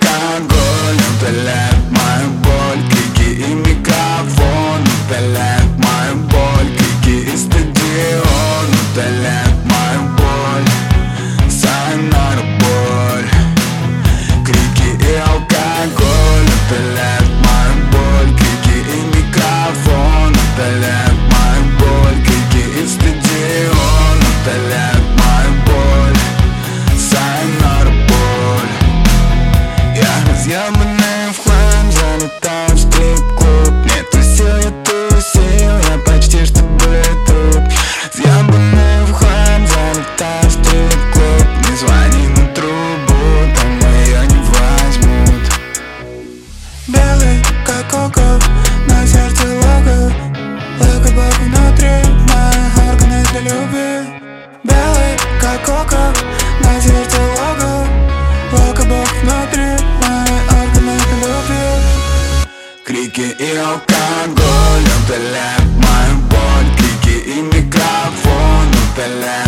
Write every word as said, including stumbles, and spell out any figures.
алкоголь утоляет мою боль. Крики и микрофон утоляют мою боль. Крики и стадион утоляют мою боль. Сайонара, боль. Крики и алкоголь утоляют мою боль. Крики и микрофон утоляют мою боль. Крики и стадион утоляют мою боль. Сайонара, боль. Я разъебанный в хлам, залетаю в стрип-клуб. Нету сил, я тусил, я почти что блютуп. Разъебанный в хлам, залетаю в стрип-клуб. Не звони на трубу, там ее не возьмут. Белый, как коко, на сердце лого. Локобок внутри, мои органы для любви. Белый, как коко, на сердце лого. Локобок внутри, мои органы для любви. Крики и алкоголь утоляют мою боль. Крики и микрофон утоляют